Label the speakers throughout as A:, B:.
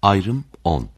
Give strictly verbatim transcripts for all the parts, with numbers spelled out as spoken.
A: Ayrım on.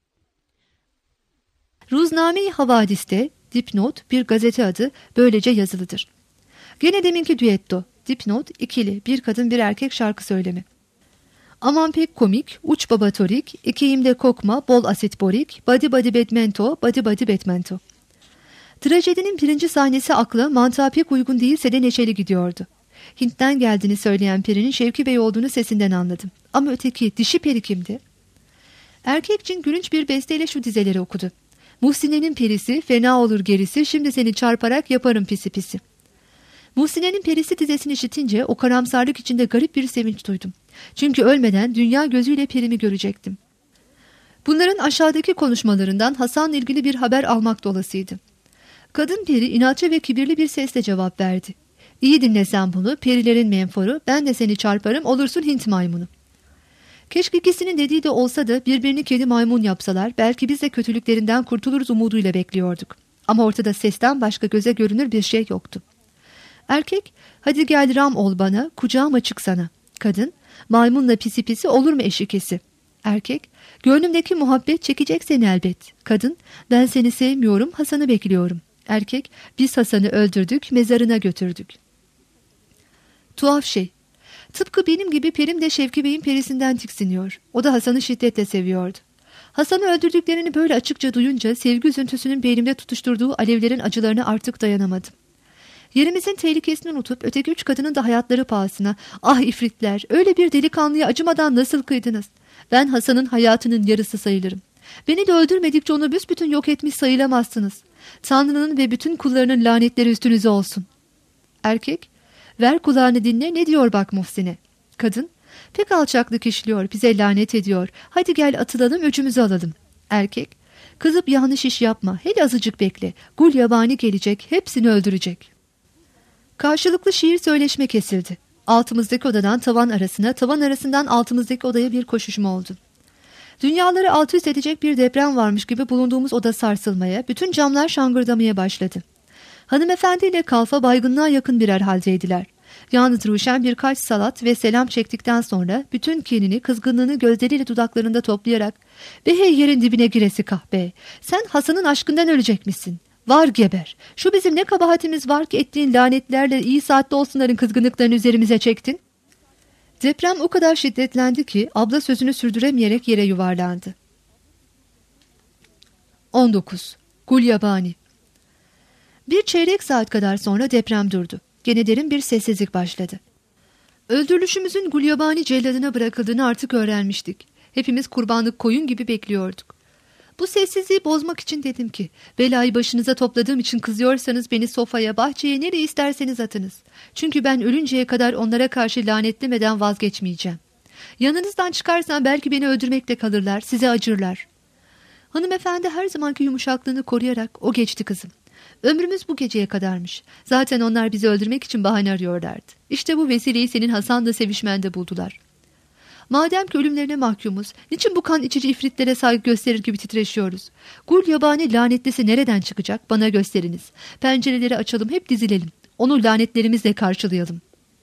B: Ruzname-i Havadis'te dipnot bir gazete adı böylece yazılıdır. Gene deminki düetto, dipnot ikili bir kadın bir erkek şarkı söylemi. Aman pek komik, uç babatorik, ikiyimde kokma, bol asit borik, badi badi betmento, badi badi betmento. Trajedinin birinci sahnesi akla mantığa pek uygun değilse de neşeli gidiyordu. Hint'ten geldiğini söyleyen perinin Şevki Bey olduğunu sesinden anladım. Ama öteki dişi peri kimdi? Erkek cin gülünç bir besteyle şu dizeleri okudu. Muhsine'nin perisi, fena olur gerisi, şimdi seni çarparak yaparım pisi pisi. Muhsine'nin perisi dizesini işitince o karamsarlık içinde garip bir sevinç duydum. Çünkü ölmeden dünya gözüyle perimi görecektim. Bunların aşağıdaki konuşmalarından Hasan'la ilgili bir haber almak dolasıydı. Kadın peri inatçı ve kibirli bir sesle cevap verdi. İyi dinle sen bunu, perilerin menforu, ben de seni çarparım, olursun Hint maymunu. Keşke ikisinin dediği de olsa da birbirini kedi maymun yapsalar, belki biz de kötülüklerinden kurtuluruz umuduyla bekliyorduk. Ama ortada sesten başka göze görünür bir şey yoktu. Erkek, hadi gel ram ol bana, kucağım açık sana. Kadın, maymunla pisi pisi olur mu eşikesi? Erkek, gönlümdeki muhabbet çekecek seni elbet. Kadın, ben seni sevmiyorum, Hasan'ı bekliyorum. Erkek, biz Hasan'ı öldürdük, mezarına götürdük. Tuhaf şey. Tıpkı benim gibi perim de Şevki Bey'in perisinden tiksiniyor. O da Hasan'ı şiddetle seviyordu. Hasan'ı öldürdüklerini böyle açıkça duyunca sevgi üzüntüsünün beynimde tutuşturduğu alevlerin acılarına artık dayanamadım. Yerimizin tehlikesini unutup öteki üç kadının da hayatları pahasına, ah ifritler, öyle bir delikanlıya acımadan nasıl kıydınız? Ben Hasan'ın hayatının yarısı sayılırım. Beni de öldürmedikçe onu büsbütün yok etmiş sayılamazsınız. Tanrı'nın ve bütün kullarının lanetleri üstünüze olsun. Erkek, ver kulağını dinle, ne diyor bak Muhsin'e. Kadın, pek alçaklık işliyor, bize lanet ediyor. Hadi gel atılalım, öcümüzü alalım. Erkek, kızıp yanlış iş yapma, hele azıcık bekle. Gul yabani gelecek, hepsini öldürecek. Karşılıklı şiir söyleşme kesildi. Altımızdaki odadan tavan arasına, tavan arasından altımızdaki odaya bir koşuşma oldu. Dünyaları alt üst edecek bir deprem varmış gibi bulunduğumuz oda sarsılmaya, bütün camlar şangırdamaya başladı. Hanımefendi ile kalfa baygınlığa yakın birer haldeydiler. Yalnız Ruşen birkaç salat ve selam çektikten sonra bütün kinini, kızgınlığını gözleriyle dudaklarında toplayarak "Be hey yerin dibine giresi kahpe, sen Hasan'ın aşkından ölecekmişsin. Var geber, şu bizim ne kabahatimiz var ki ettiğin lanetlerle iyi saatte olsunların kızgınlıklarını üzerimize çektin?" Deprem o kadar şiddetlendi ki abla sözünü sürdüremeyerek yere yuvarlandı. on dokuz. Gulyabani. Bir çeyrek saat kadar sonra deprem durdu. Gene derin bir sessizlik başladı. Öldürülüşümüzün Gulyabani celladına bırakıldığını artık öğrenmiştik. Hepimiz kurbanlık koyun gibi bekliyorduk. Bu sessizliği bozmak için dedim ki, belayı başınıza topladığım için kızıyorsanız beni sofaya, bahçeye, nereye isterseniz atınız. Çünkü ben ölünceye kadar onlara karşı lanetlemeden vazgeçmeyeceğim. Yanınızdan çıkarsam belki beni öldürmekle kalırlar, size acırlar. Hanımefendi her zamanki yumuşaklığını koruyarak, o geçti kızım. Ömrümüz bu geceye kadarmış. Zaten onlar bizi öldürmek için bahane arıyorlardı. İşte bu vesileyi senin Hasan'la sevişmende buldular. Madem ki ölümlerine mahkumuz, niçin bu kan içici ifritlere saygı gösterir gibi titreşiyoruz? Gul yabani lanetlisi nereden çıkacak? Bana gösteriniz. Pencereleri açalım, hep dizilelim. Onu lanetlerimizle karşılayalım.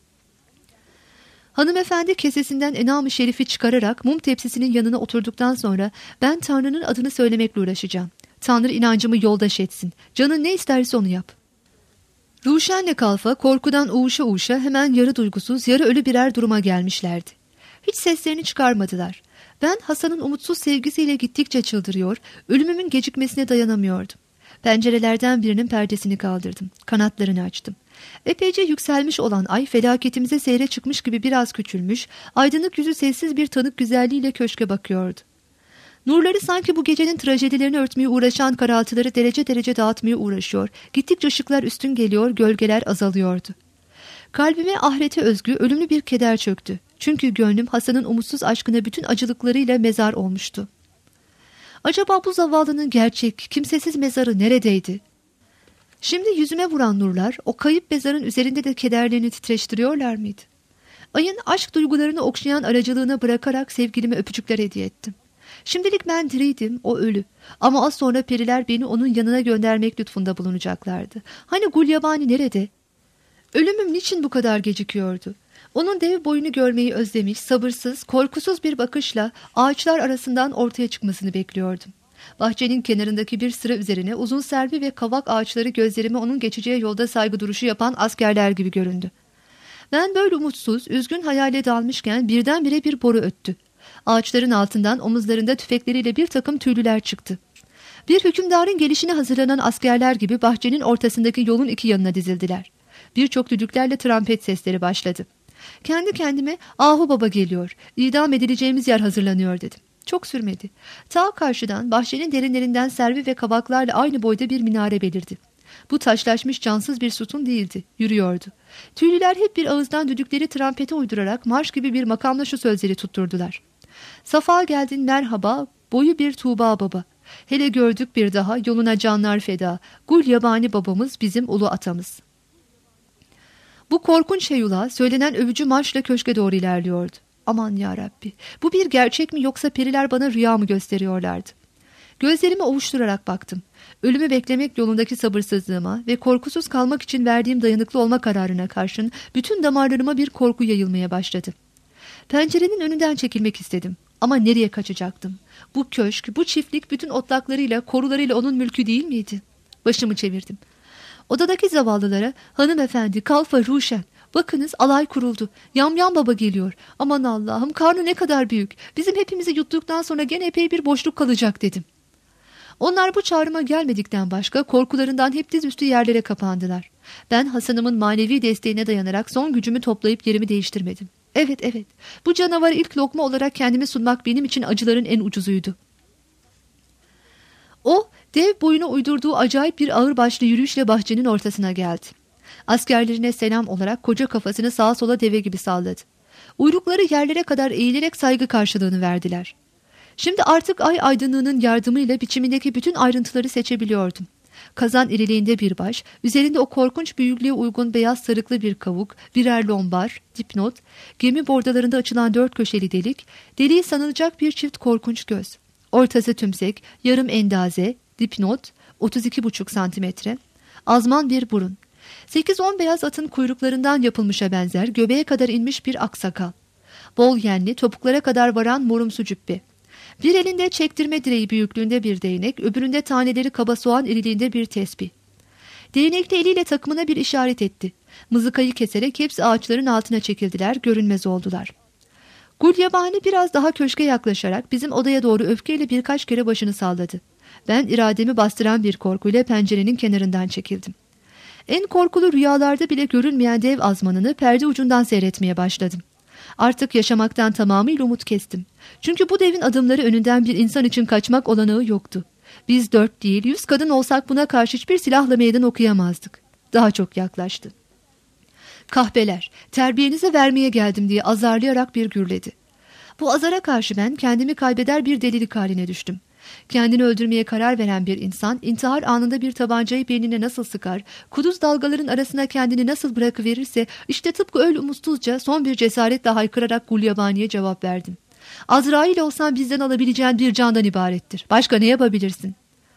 B: Hanımefendi kesesinden enam-ı şerifi çıkararak mum tepsisinin yanına oturduktan sonra ben Tanrı'nın adını söylemekle uğraşacağım. Tanrı inancımı yoldaş etsin. Canın ne isterse onu yap. Ruşen'le kalfa korkudan uğuşa uğuşa hemen yarı duygusuz, yarı ölü birer duruma gelmişlerdi. Hiç seslerini çıkarmadılar. Ben Hasan'ın umutsuz sevgisiyle gittikçe çıldırıyor, ölümümün gecikmesine dayanamıyordum. Pencerelerden birinin perdesini kaldırdım. Kanatlarını açtım. Epeyce yükselmiş olan ay felaketimize seyre çıkmış gibi biraz küçülmüş, aydınlık yüzü sessiz bir tanık güzelliğiyle köşke bakıyordu. Nurları sanki bu gecenin trajedilerini örtmeye uğraşan karaltıları derece derece dağıtmaya uğraşıyor. Gittikçe ışıklar üstün geliyor, gölgeler azalıyordu. Kalbime ahirete özgü ölümlü bir keder çöktü. Çünkü gönlüm Hasan'ın umutsuz aşkına bütün acılıklarıyla mezar olmuştu. Acaba bu zavallının gerçek, kimsesiz mezarı neredeydi? Şimdi yüzüme vuran nurlar o kayıp mezarın üzerinde de kederlerini titreştiriyorlar mıydı? Ayın aşk duygularını okşayan aracılığına bırakarak sevgilime öpücükler hediye ettim. Şimdilik ben diriydim, o ölü. Ama az sonra periler beni onun yanına göndermek lütfunda bulunacaklardı. Hani Gulyabani nerede? Ölümüm niçin bu kadar gecikiyordu? Onun dev boyunu görmeyi özlemiş, sabırsız, korkusuz bir bakışla ağaçlar arasından ortaya çıkmasını bekliyordum. Bahçenin kenarındaki bir sıra üzerine uzun servi ve kavak ağaçları gözlerime onun geçeceği yolda saygı duruşu yapan askerler gibi göründü. Ben böyle umutsuz, üzgün hayale dalmışken birdenbire bir boru öttü. Ağaçların altından omuzlarında tüfekleriyle bir takım tüylüler çıktı. Bir hükümdarın gelişine hazırlanan askerler gibi bahçenin ortasındaki yolun iki yanına dizildiler. Birçok düdüklerle trompet sesleri başladı. Kendi kendime "Ahu Baba geliyor, idam edileceğimiz yer hazırlanıyor" dedim. Çok sürmedi. Ta karşıdan bahçenin derinlerinden servi ve kabaklarla aynı boyda bir minare belirdi. Bu taşlaşmış cansız bir sütun değildi, yürüyordu. Tüylüler hep bir ağızdan düdükleri trompete uydurarak marş gibi bir makamla şu sözleri tutturdular: "Safa geldin merhaba, boyu bir Tuğba Baba. Hele gördük bir daha, yoluna canlar feda. Gul yabani babamız, bizim ulu atamız." Bu korkunç heyula söylenen övücü marşla köşke doğru ilerliyordu. Aman yarabbi, bu bir gerçek mi yoksa periler bana rüya mı gösteriyorlardı? Gözlerimi ovuşturarak baktım. Ölümü beklemek yolundaki sabırsızlığıma ve korkusuz kalmak için verdiğim dayanıklı olma kararına karşın bütün damarlarıma bir korku yayılmaya başladı. Pencerenin önünden çekilmek istedim. Ama nereye kaçacaktım? Bu köşk, bu çiftlik bütün otlaklarıyla, korularıyla onun mülkü değil miydi? Başımı çevirdim. Odadaki zavallılara, "Hanımefendi, kalfa ruşen, bakınız alay kuruldu. Yamyam Baba geliyor. Aman Allah'ım, karnı ne kadar büyük. Bizim hepimizi yuttuktan sonra gene epey bir boşluk kalacak" dedim. Onlar bu çağrıma gelmedikten başka korkularından hep dizüstü yerlere kapandılar. Ben Hasan'ımın manevi desteğine dayanarak son gücümü toplayıp yerimi değiştirmedim. Evet evet, bu canavarı ilk lokma olarak kendime sunmak benim için acıların en ucuzuydu. O, dev boyuna uydurduğu acayip bir ağırbaşlı yürüyüşle bahçenin ortasına geldi. Askerlerine selam olarak koca kafasını sağa sola deve gibi salladı. Uyrukları yerlere kadar eğilerek saygı karşılığını verdiler. Şimdi artık ay aydınlığının yardımıyla biçimindeki bütün ayrıntıları seçebiliyordum. Kazan iriliğinde bir baş, üzerinde o korkunç büyüklüğe uygun beyaz sarıklı bir kavuk, birer lombar, dipnot, gemi bordalarında açılan dört köşeli delik, deliği sanılacak bir çift korkunç göz. Ortası tümsek, yarım endaze, dipnot, otuz iki buçuk santimetre, azman bir burun. Sekiz on beyaz atın kuyruklarından yapılmışa benzer göbeğe kadar inmiş bir aksakal. Bol yenli, topuklara kadar varan morumsu cübbe. Bir elinde çektirme direği büyüklüğünde bir değnek, öbüründe taneleri kaba soğan iriliğinde bir tesbih. Değnekli eliyle takımına bir işaret etti. Mızıkayı keserek hepsi ağaçların altına çekildiler, görünmez oldular. Gulyabani biraz daha köşke yaklaşarak bizim odaya doğru öfkeyle birkaç kere başını salladı. Ben irademi bastıran bir korkuyla pencerenin kenarından çekildim. En korkulu rüyalarda bile görünmeyen dev azmanını perde ucundan seyretmeye başladım. Artık yaşamaktan tamamıyla umut kestim. Çünkü bu devin adımları önünden bir insan için kaçmak olanağı yoktu. Biz dört değil, yüz kadın olsak buna karşı hiçbir silahla meydan okuyamazdık. Daha çok yaklaştı. "Kahpeler, terbiyenize vermeye geldim" diye azarlayarak bir gürledi. Bu azara karşı ben kendimi kaybeder bir delilik haline düştüm. Kendini öldürmeye karar veren bir insan, intihar anında bir tabancayı beynine nasıl sıkar, kuduz dalgaların arasına kendini nasıl bırakıverirse, işte tıpkı öyle umutsuzca son bir cesaretle haykırarak Gulyabani'ye cevap verdim. "Azrail olsan bizden alabileceğin bir candan ibarettir. Başka ne yapabilirsin?"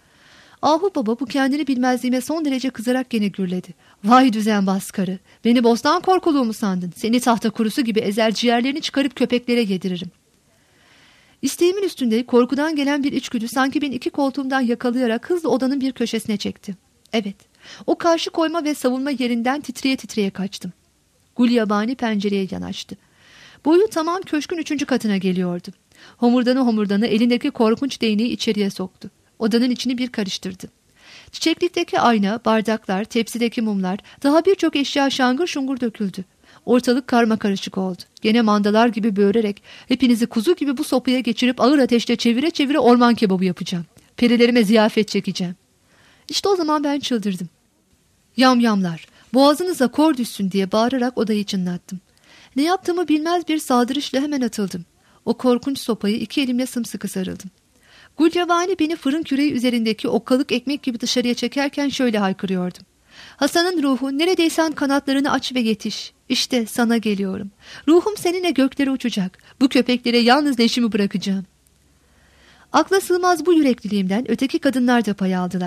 B: Ahu Baba bu kendini bilmezliğime son derece kızarak gene gürledi. "Vay düzenbaz karı, beni bostan korkuluğu mu sandın? Seni tahta kurusu gibi ezer, ciğerlerini çıkarıp köpeklere yediririm." İsteğimin üstünde korkudan gelen bir içgüdü sanki beni iki koltuğumdan yakalayarak hızla odanın bir köşesine çekti. Evet, o karşı koyma ve savunma yerinden titreye titreye kaçtım. Gulyabani pencereye yanaştı. Boyu tamam köşkün üçüncü katına geliyordu. Homurdanı homurdanı elindeki korkunç değneği içeriye soktu. Odanın içini bir karıştırdı. Çiçeklikteki ayna, bardaklar, tepsideki mumlar, daha birçok eşya şangır şungur döküldü. Ortalık karmakarışık oldu. Gene mandalar gibi böğürerek hepinizi kuzu gibi bu sopaya geçirip ağır ateşte çevire çevire orman kebabı yapacağım. Perilerime ziyafet çekeceğim. İşte o zaman ben çıldırdım. "Yamyamlar, boğazınıza kor düşsün" diye bağırarak odayı çınlattım. Ne yaptığımı bilmez bir saldırışla hemen atıldım. O korkunç sopayı iki elimle sımsıkı sarıldım. Gulyabani beni fırın küreği üzerindeki okkalık ekmek gibi dışarıya çekerken şöyle haykırıyordum. "Hasan'ın ruhu, neredeysen kanatlarını aç ve yetiş. İşte sana geliyorum. Ruhum seninle göklere uçacak. Bu köpeklere yalnız leşimi bırakacağım." Akla sığmaz bu yürekliliğimden öteki kadınlar da pay aldılar.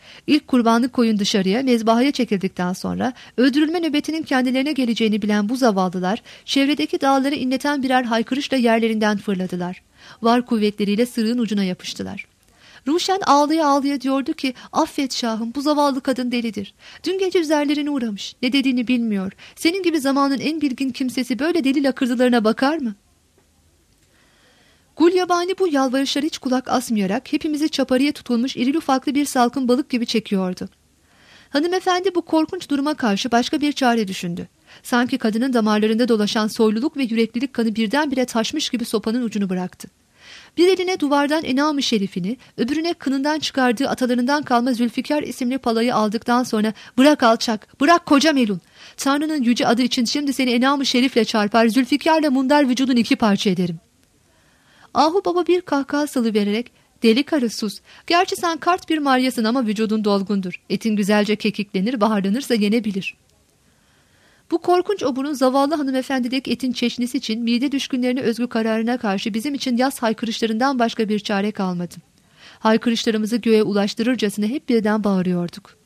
B: İlk kurbanlık koyun dışarıya, mezbahaya çekildikten sonra öldürülme nöbetinin kendilerine geleceğini bilen bu zavallılar, çevredeki dağları inleten birer haykırışla yerlerinden fırladılar. Var kuvvetleriyle sırığın ucuna yapıştılar. Ruşen ağlaya ağlaya diyordu ki, affet şahım, bu zavallı kadın delidir. Dün gece üzerlerine uğramış, ne dediğini bilmiyor. Senin gibi zamanın en bilgin kimsesi böyle deli lakırdılarına bakar mı? Gulyabani bu yalvarışlara hiç kulak asmayarak hepimizi çaparıya tutulmuş irili ufaklı bir salkım balık gibi çekiyordu. Hanımefendi bu korkunç duruma karşı başka bir çare düşündü. Sanki kadının damarlarında dolaşan soyluluk ve yüreklilik kanı birdenbire taşmış gibi sopanın ucunu bıraktı. Bir eline duvardan Enam-ı Şerifini, öbürüne kınından çıkardığı atalarından kalma Zülfikar isimli palayı aldıktan sonra "Bırak alçak, bırak koca melun. Tanrı'nın yüce adı için şimdi seni Enam-ı Şerif'le çarpar, Zülfikar'la mundar vücudunu iki parça ederim." Ahu Baba bir kahkaha salıvererek, "Deli karı sus. Gerçi sen kart bir maryasın ama vücudun dolgundur. Etin güzelce kekiklenir, baharlanırsa yenebilir." Bu korkunç oburun zavallı hanımefendideki etin çeşnisi için mide düşkünlerine özgü kararına karşı bizim için yaz haykırışlarından başka bir çare kalmadı. Haykırışlarımızı göğe ulaştırırcasına hep birden bağırıyorduk.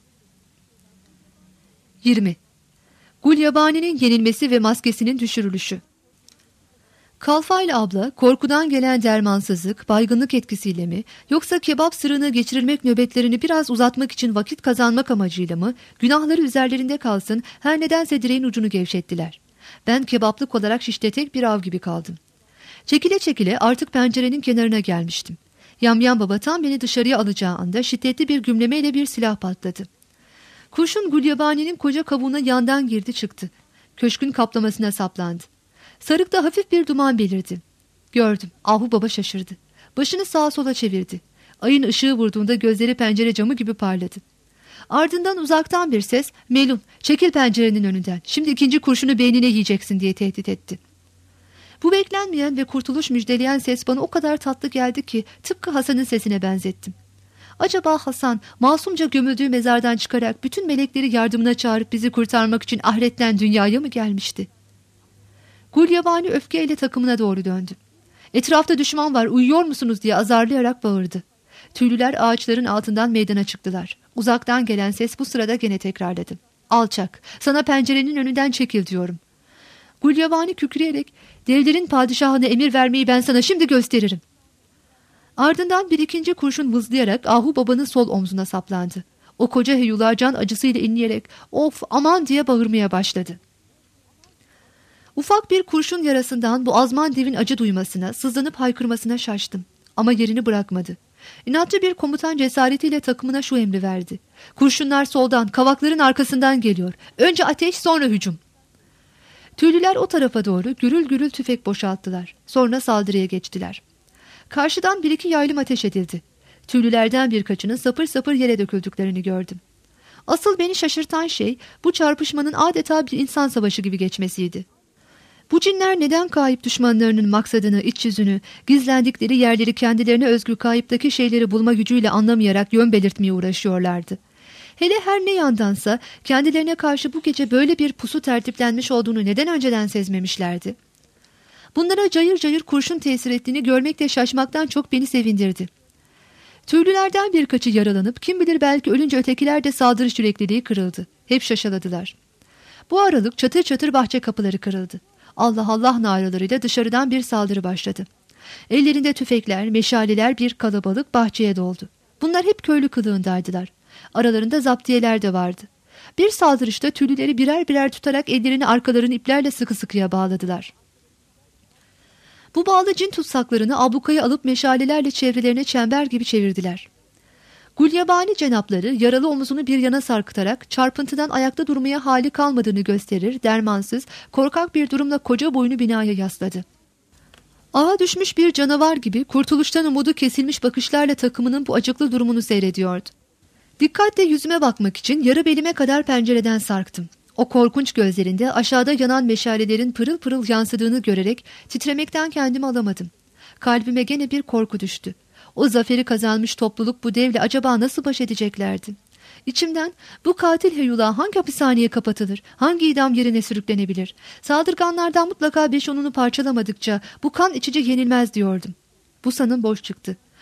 B: yirmi. Gulyabani'nin yenilmesi ve maskesinin düşürülüşü. Kalfail abla korkudan gelen dermansızlık, baygınlık etkisiyle mi, yoksa kebap sırrını geçirilmek nöbetlerini biraz uzatmak için vakit kazanmak amacıyla mı, günahları üzerlerinde kalsın, her nedense direğin ucunu gevşettiler. Ben kebaplık olarak şişte tek bir av gibi kaldım. Çekile çekile artık pencerenin kenarına gelmiştim. Yamyam Baba tam beni dışarıya alacağı anda şiddetli bir gümlemeyle bir silah patladı. Kurşun Gulyabani'nin koca kabuğuna yandan girdi çıktı. Köşkün kaplamasına saplandı. Sarıkta hafif bir duman belirdi. Gördüm. Ahu Baba şaşırdı. Başını sağa sola çevirdi. Ayın ışığı vurduğunda gözleri pencere camı gibi parladı. Ardından uzaktan bir ses, "Melun, çekil pencerenin önünden. Şimdi ikinci kurşunu beynine yiyeceksin," diye tehdit etti. Bu beklenmeyen ve kurtuluş müjdeleyen ses bana o kadar tatlı geldi ki tıpkı Hasan'ın sesine benzettim. Acaba Hasan masumca gömüldüğü mezardan çıkarak bütün melekleri yardımına çağırıp bizi kurtarmak için ahiretten dünyaya mı gelmişti? Gulyabani öfkeyle takımına doğru döndü. "Etrafta düşman var, uyuyor musunuz?" diye azarlayarak bağırdı. Tüylüler ağaçların altından meydana çıktılar. Uzaktan gelen ses bu sırada gene tekrarladı. "Alçak, sana pencerenin önünden çekil diyorum." Gulyabani kükreyerek, "Devlerin padişahına emir vermeyi ben sana şimdi gösteririm." Ardından bir ikinci kurşun vızlayarak Ahu Baba'nın sol omzuna saplandı. O koca heyula can acısıyla inleyerek "Of, aman!" diye bağırmaya başladı. Ufak bir kurşun yarasından bu azman devin acı duymasına, sızlanıp haykırmasına şaştım. Ama yerini bırakmadı. İnatçı bir komutan cesaretiyle takımına şu emri verdi: "Kurşunlar soldan, kavakların arkasından geliyor. Önce ateş, sonra hücum." Tüylüler o tarafa doğru gürül gürül tüfek boşalttılar. Sonra saldırıya geçtiler. Karşıdan bir iki yaylım ateş edildi. Tüylülerden birkaçının sapır sapır yere döküldüklerini gördüm. Asıl beni şaşırtan şey bu çarpışmanın adeta bir insan savaşı gibi geçmesiydi. Bu cinler neden kayıp düşmanlarının maksadını, iç yüzünü, gizlendikleri yerleri kendilerine özgü kayıptaki şeyleri bulma gücüyle anlamayarak yön belirtmeye uğraşıyorlardı? Hele her ne yandansa kendilerine karşı bu gece böyle bir pusu tertiplenmiş olduğunu neden önceden sezmemişlerdi? Bunlara cayır cayır kurşun tesir ettiğini görmek de şaşmaktan çok beni sevindirdi. Tüylülerden birkaçı yaralanıp kim bilir belki ölünce ötekiler de saldırış yürekliliği kırıldı. Hep şaşaladılar. Bu aralık çatır çatır bahçe kapıları kırıldı. Allah Allah naralarıyla dışarıdan bir saldırı başladı. Ellerinde tüfekler, meşaleler bir kalabalık bahçeye doldu. Bunlar hep köylü kılığındaydılar. Aralarında zaptiyeler de vardı. Bir saldırışta tüylüleri birer birer tutarak ellerini arkalarını iplerle sıkı sıkıya bağladılar. Bu bağlı cin tutsaklarını ablukaya alıp meşalelerle çevrelerine çember gibi çevirdiler. Gulyabani cenapları yaralı omuzunu bir yana sarkıtarak çarpıntıdan ayakta durmaya hali kalmadığını gösterir, dermansız, korkak bir durumla koca boynu binaya yasladı. Ağa düşmüş bir canavar gibi kurtuluştan umudu kesilmiş bakışlarla takımının bu acıklı durumunu seyrediyordu. Dikkatle yüzüme bakmak için yarı belime kadar pencereden sarktım. O korkunç gözlerinde aşağıda yanan meşalelerin pırıl pırıl yansıdığını görerek titremekten kendimi alamadım. Kalbime gene bir korku düştü. O zaferi kazanmış topluluk bu devle acaba nasıl baş edeceklerdi? İçimden bu katil heyula hangi hapishaneye kapatılır, hangi idam yerine sürüklenebilir? Saldırganlardan mutlaka beş onunu parçalamadıkça bu kan içici yenilmez diyordum. Bu sanım boş çıktı.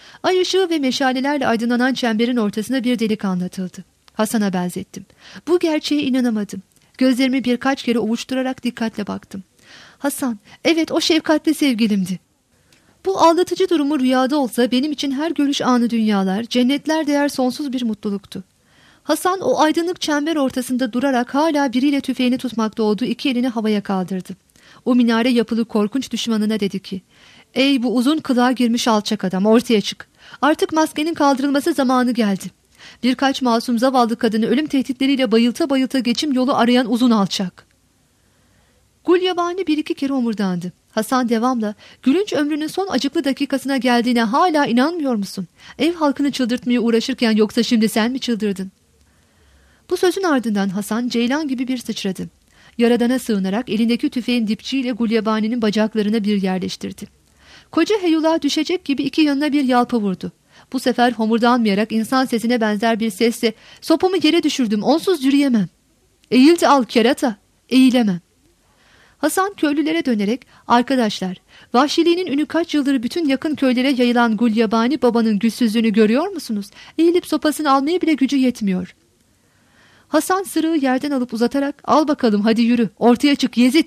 B: Ay ışığı ve meşalelerle aydınlanan çemberin ortasına bir delik anlatıldı. Hasan'a benzettim. Bu gerçeğe inanamadım. Gözlerimi birkaç kere ovuşturarak dikkatle baktım. Hasan, evet o şefkatli sevgilimdi. Bu aldatıcı durumu rüyada olsa benim için her görüş anı dünyalar, cennetler değer sonsuz bir mutluluktu. Hasan o aydınlık çember ortasında durarak hala biriyle tüfeğini tutmakta olduğu iki elini havaya kaldırdı. O minare yapılı korkunç düşmanına dedi ki, ''Ey bu uzun kılığa girmiş alçak adam, ortaya çık. Artık maskenin kaldırılması zamanı geldi. Birkaç masum zavallı kadını ölüm tehditleriyle bayılta bayılta geçim yolu arayan uzun alçak.'' Gulyabani bir iki kere omurdandı. Hasan devamla, ''Gülünç ömrünün son acıklı dakikasına geldiğine hala inanmıyor musun? Ev halkını çıldırtmaya uğraşırken yoksa şimdi sen mi çıldırdın?'' Bu sözün ardından Hasan ceylan gibi bir sıçradı. Yaradana sığınarak elindeki tüfeğin dipçiyle Gulyabani'nin bacaklarına bir yerleştirdi. Koca heyula düşecek gibi iki yanına bir yalpa vurdu. Bu sefer homurdanmayarak insan sesine benzer bir sesle, ''Sopamı yere düşürdüm, onsuz yürüyemem.'' ''Eğil de al kerata.'' ''Eğilemem.'' Hasan köylülere dönerek, ''Arkadaşlar, vahşiliğinin ünü kaç yıldır bütün yakın köylere yayılan Gulyabani babanın güçsüzlüğünü görüyor musunuz? Eğilip sopasını almaya bile gücü yetmiyor.'' Hasan sırığı yerden alıp uzatarak, ''Al bakalım, hadi yürü, ortaya çık Yezid.''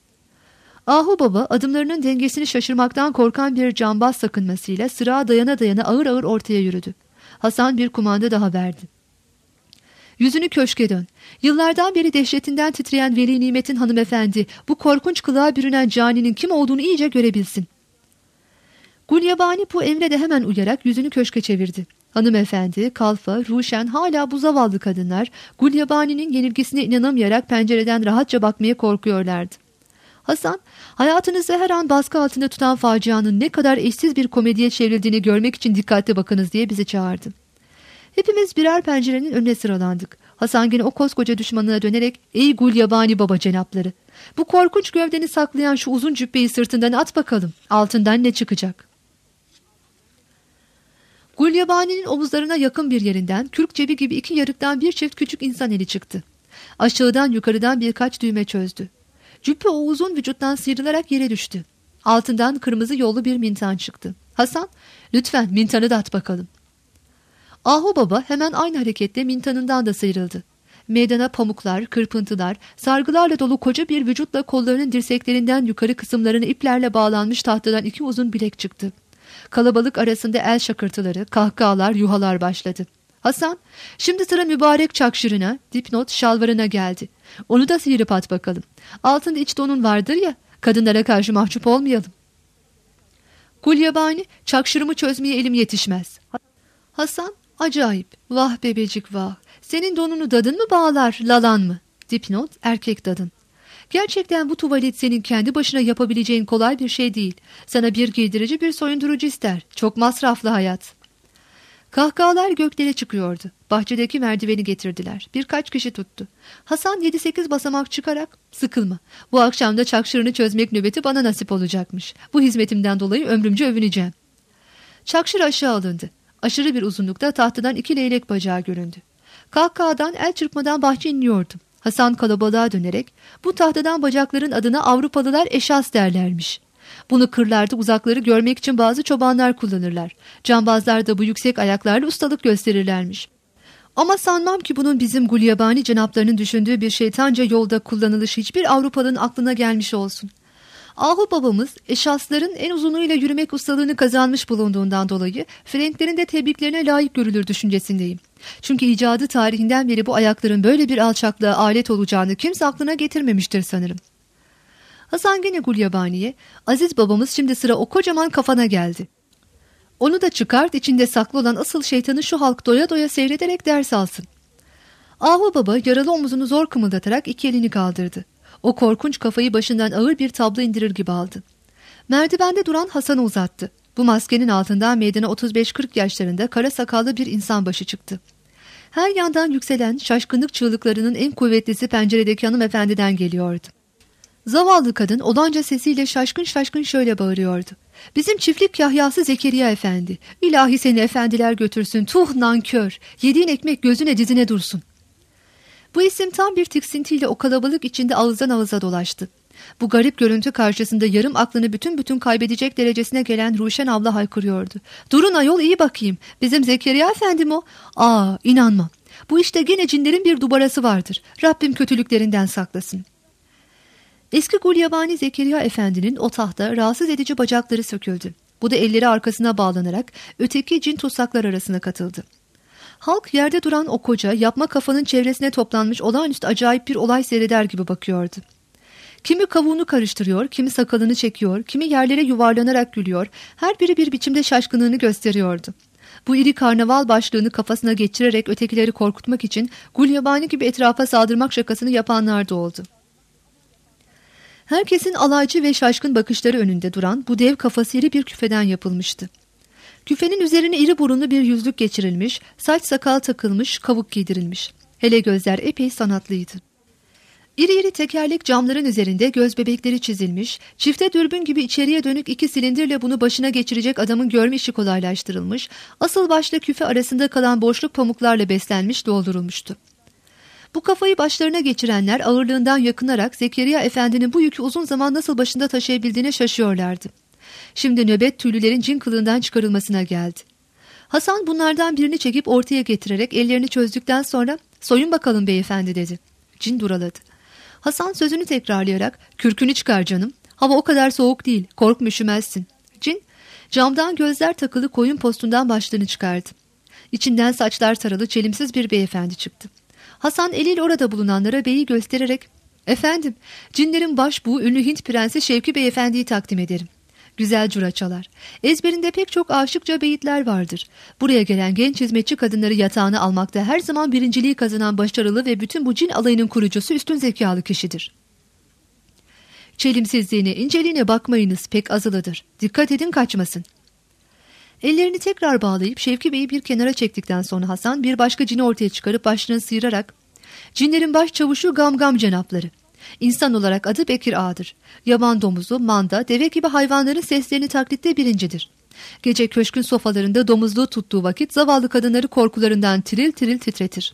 B: Ahu baba adımlarının dengesini şaşırmaktan korkan bir cambaz sakınmasıyla sırağa dayana dayana ağır ağır ortaya yürüdü. Hasan bir kumanda daha verdi. ''Yüzünü köşke dön. Yıllardan beri dehşetinden titreyen Veli Nimet'in hanımefendi bu korkunç kılığa bürünen caninin kim olduğunu iyice görebilsin.'' Gulyabani bu emre de hemen uyarak yüzünü köşke çevirdi. Hanımefendi, Kalfa, Ruşen hala bu zavallı kadınlar Gulyabani'nin yenilgisine inanamayarak pencereden rahatça bakmaya korkuyorlardı. Hasan, hayatınızı her an baskı altında tutan facianın ne kadar eşsiz bir komediye çevrildiğini görmek için dikkatli bakınız diye bizi çağırdı. Hepimiz birer pencerenin önüne sıralandık. Hasan gene o koskoca düşmanına dönerek, ''Ey Gulyabani baba cenapları, bu korkunç gövdeni saklayan şu uzun cübbeyi sırtından at bakalım, altından ne çıkacak?'' Gulyabani'nin omuzlarına yakın bir yerinden kürk cebi gibi iki yarıktan bir çift küçük insan eli çıktı. Aşağıdan yukarıdan birkaç düğme çözdü. Cübbe o uzun vücuttan sıyrılarak yere düştü. Altından kırmızı yollu bir mintan çıktı. Hasan, ''Lütfen mintanı da at bakalım.'' Ahu baba hemen aynı hareketle mintanından da sıyrıldı. Meydana pamuklar, kırpıntılar, sargılarla dolu koca bir vücutla kollarının dirseklerinden yukarı kısımlarına iplerle bağlanmış tahtadan iki uzun bilek çıktı. Kalabalık arasında el şakırtıları, kahkahalar, yuhalar başladı. Hasan, ''Şimdi sıra mübarek çakşırına, dipnot şalvarına geldi. Onu da sıyırıp at bakalım. Altında iç donun vardır ya, kadınlara karşı mahcup olmayalım.'' Gulyabani, ''Çakşırımı çözmeye elim yetişmez.'' Hasan, ''Acayip, vah bebecik vah. Senin donunu dadın mı bağlar, lalan mı?'' Dipnot, erkek dadın. ''Gerçekten bu tuvalet senin kendi başına yapabileceğin kolay bir şey değil. Sana bir giydirici, bir soyundurucu ister. Çok masraflı hayat.'' Kahkahalar göklere çıkıyordu. Bahçedeki merdiveni getirdiler. Birkaç kişi tuttu. Hasan yedi sekiz basamak çıkarak, ''Sıkılma. Bu akşam da çakşırını çözmek nöbeti bana nasip olacakmış. Bu hizmetimden dolayı ömrümce övüneceğim.'' Çakşır aşağı alındı. Aşırı bir uzunlukta tahtadan iki leylek bacağı göründü. Kahkahadan el çırpmadan bahçe inliyordu. Hasan kalabalığa dönerek, ''Bu tahtadan bacakların adına Avrupalılar eşas derlermiş. Bunu kırlarda uzakları görmek için bazı çobanlar kullanırlar. Cambazlar da bu yüksek ayaklarla ustalık gösterirlermiş. Ama sanmam ki bunun bizim Gulyabani cenaplarının düşündüğü bir şeytanca yolda kullanılışı hiçbir Avrupalı'nın aklına gelmiş olsun. Ahu babamız eşasların en uzunluğuyla yürümek ustalığını kazanmış bulunduğundan dolayı Frenklerin de tebriklerine layık görülür düşüncesindeyim. Çünkü icadı tarihinden beri bu ayakların böyle bir alçaklığa alet olacağını kimse aklına getirmemiştir sanırım. Hasan gene Gulyabani'ye, ''Aziz babamız, şimdi sıra o kocaman kafana geldi. Onu da çıkart, içinde saklı olan asıl şeytanı şu halk doya doya seyrederek ders alsın.'' Ahu baba yaralı omuzunu zor kımıldatarak iki elini kaldırdı. O korkunç kafayı başından ağır bir tablo indirir gibi aldı. Merdivende duran Hasan'ı uzattı. Bu maskenin altından meydana otuz beş kırk yaşlarında kara sakallı bir insan başı çıktı. Her yandan yükselen şaşkınlık çığlıklarının en kuvvetlisi penceredeki hanımefendiden geliyordu. Zavallı kadın olanca sesiyle şaşkın şaşkın şöyle bağırıyordu. ''Bizim çiftlik kahyası Zekeriya efendi. İlahi seni efendiler götürsün, tuh nankör. Yediğin ekmek gözüne dizine dursun.'' Bu isim tam bir tiksintiyle o kalabalık içinde ağızdan ağıza dolaştı. Bu garip görüntü karşısında yarım aklını bütün bütün kaybedecek derecesine gelen Ruşen abla haykırıyordu. "Durun ayol, iyi bakayım. Bizim Zekeriya efendim o." "Aa, inanmam. Bu işte gene cinlerin bir dubarası vardır. Rabbim kötülüklerinden saklasın." Eski Gulyabani Zekeriya efendinin o tahta rahatsız edici bacakları söküldü. Bu da elleri arkasına bağlanarak öteki cin tutsaklar arasına katıldı. Halk yerde duran o koca, yapma kafanın çevresine toplanmış olağanüstü acayip bir olay seyreder gibi bakıyordu. Kimi kavuğunu karıştırıyor, kimi sakalını çekiyor, kimi yerlere yuvarlanarak gülüyor, her biri bir biçimde şaşkınlığını gösteriyordu. Bu iri karnaval başlığını kafasına geçirerek ötekileri korkutmak için Gulyabani gibi etrafa saldırmak şakasını yapanlar da oldu. Herkesin alaycı ve şaşkın bakışları önünde duran bu dev kafası iri bir küfeden yapılmıştı. Küfenin üzerine iri burunlu bir yüzlük geçirilmiş, saç sakal takılmış, kavuk giydirilmiş. Hele gözler epey sanatlıydı. İri iri tekerlek camların üzerinde göz bebekleri çizilmiş, çifte dürbün gibi içeriye dönük iki silindirle bunu başına geçirecek adamın görme işi kolaylaştırılmış, asıl başla küfe arasında kalan boşluk pamuklarla beslenmiş, doldurulmuştu. Bu kafayı başlarına geçirenler ağırlığından yakınarak Zekeriya efendinin bu yükü uzun zaman nasıl başında taşıyabildiğine şaşıyorlardı. Şimdi nöbet tüylülerin cin kılığından çıkarılmasına geldi. Hasan bunlardan birini çekip ortaya getirerek ellerini çözdükten sonra "Soyun bakalım beyefendi" dedi. Cin duraladı. Hasan sözünü tekrarlayarak "Kürkünü çıkar canım. Hava o kadar soğuk değil. Korkma, üşümezsin." Cin camdan gözler takılı koyun postundan başlığını çıkardı. İçinden saçlar taralı çelimsiz bir beyefendi çıktı. Hasan eliyle orada bulunanlara beyi göstererek "Efendim, cinlerin başbuğu ünlü Hint prensi Şevki beyefendiyi takdim ederim. Güzel cura çalar. Ezberinde pek çok aşıkça beyitler vardır. Buraya gelen genç hizmetçi kadınları yatağına almakta her zaman birinciliği kazanan başarılı ve bütün bu cin alayının kurucusu üstün zekalı kişidir. Çelimsizliğine, inceliğine bakmayınız, pek azılıdır. Dikkat edin, kaçmasın." Ellerini tekrar bağlayıp Şevki Bey'i bir kenara çektikten sonra Hasan bir başka cini ortaya çıkarıp başlığını sıyırarak "Cinlerin baş çavuşu Gamgam cenapları. İnsan olarak adı Bekir Ağa'dır. Yaban domuzu, manda, deve gibi hayvanların seslerini taklitte birincidir. Gece köşkün sofalarında domuzluğu tuttuğu vakit zavallı kadınları korkularından tiril tiril titretir."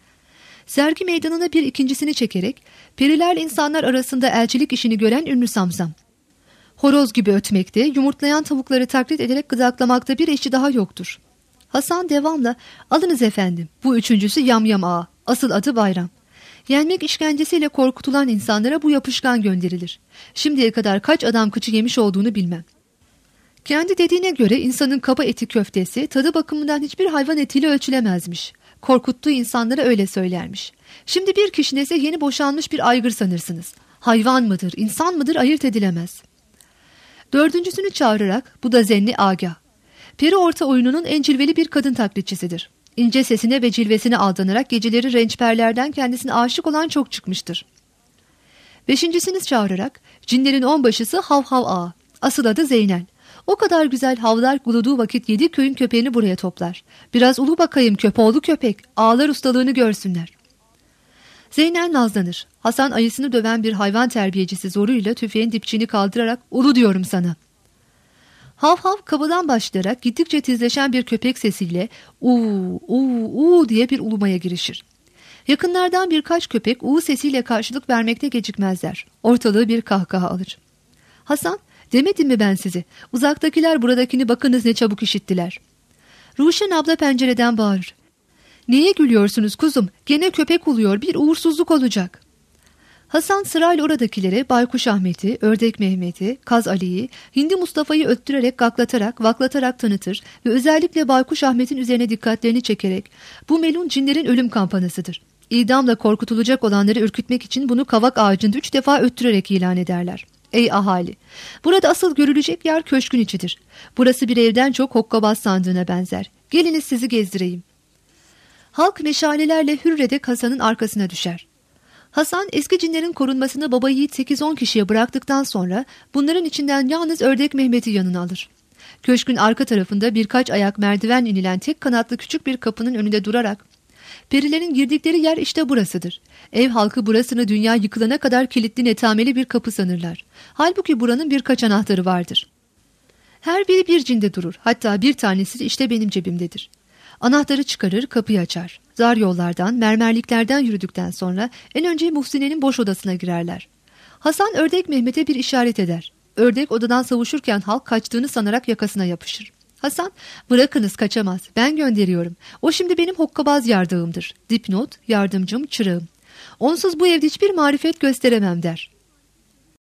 B: Sergi meydanına bir ikincisini çekerek periler insanlar arasında elçilik işini gören ünlü Samsam. Horoz gibi ötmekte, yumurtlayan tavukları taklit ederek gıdaklamakta bir eşi daha yoktur. Hasan devamla "Alınız efendim, bu üçüncüsü Yamyam Ağa, asıl adı Bayram. Yenmek işkencesiyle korkutulan insanlara bu yapışkan gönderilir. Şimdiye kadar kaç adam kıçı yemiş olduğunu bilmem. Kendi dediğine göre insanın kaba eti köftesi tadı bakımından hiçbir hayvan etiyle ölçülemezmiş. Korkuttuğu insanlara öyle söylermiş. Şimdi bir kişinin ise yeni boşanmış bir aygır sanırsınız. Hayvan mıdır, insan mıdır ayırt edilemez." Dördüncüsünü çağırarak "Bu da Zenni Agah. Peri orta oyununun en cilveli bir kadın taklitçisidir. İnce sesine ve cilvesine aldanarak geceleri rençperlerden kendisine aşık olan çok çıkmıştır." Beşincisini çağırarak "Cinlerin onbaşısı Hav Hav Ağa. Asıl adı Zeynel. O kadar güzel havlar guluduğu vakit yedi köyün köpeğini buraya toplar. Biraz ulu bakayım köpoğlu köpek, ağlar ustalığını görsünler." Zeynel nazlanır. Hasan ayısını döven bir hayvan terbiyecisi zoruyla tüfeğin dipçiğini kaldırarak "Ulu diyorum sana." Hav hav kabadan başlayarak gittikçe tizleşen bir köpek sesiyle uuu uuu uuu diye bir ulumaya girişir. Yakınlardan birkaç köpek uuu sesiyle karşılık vermekte gecikmezler. Ortalığı bir kahkaha alır. Hasan "Demedim mi ben size? Uzaktakiler buradakini bakınız ne çabuk işittiler." Ruşen abla pencereden bağırır. "Neye gülüyorsunuz kuzum? Gene köpek uluyor, bir uğursuzluk olacak." Hasan sırayla oradakilere Baykuş Ahmet'i, Ördek Mehmet'i, Kaz Ali'yi, Hindi Mustafa'yı öttürerek, gaklatarak, vaklatarak tanıtır ve özellikle Baykuş Ahmet'in üzerine dikkatlerini çekerek "Bu melun cinlerin ölüm kampanasıdır. İdamla korkutulacak olanları ürkütmek için bunu kavak ağacında üç defa öttürerek ilan ederler. Ey ahali! Burada asıl görülecek yer köşkün içidir. Burası bir evden çok hokkabaz sandığına benzer. Geliniz sizi gezdireyim." Halk meşalelerle hürrede Hasan'ın arkasına düşer. Hasan eski cinlerin korunmasını baba yiğit sekiz on kişiye bıraktıktan sonra bunların içinden yalnız Ördek Mehmet'i yanına alır. Köşkün arka tarafında birkaç ayak merdiven inilen tek kanatlı küçük bir kapının önünde durarak "Perilerin girdikleri yer işte burasıdır. Ev halkı burasını dünya yıkılana kadar kilitli netameli bir kapı sanırlar. Halbuki buranın birkaç anahtarı vardır. Her biri bir cinde durur. Hatta bir tanesi işte benim cebimdedir." Anahtarı çıkarır, kapıyı açar. Dar yollardan, mermerliklerden yürüdükten sonra en önce Muhsine'nin boş odasına girerler. Hasan Ördek Mehmet'e bir işaret eder. Ördek odadan savuşurken halk kaçtığını sanarak yakasına yapışır. Hasan, bırakınız kaçamaz, ben gönderiyorum. O şimdi benim hokkabaz yardığımdır. Dipnot, yardımcım, çırağım. Onsuz bu evde hiçbir marifet gösteremem der.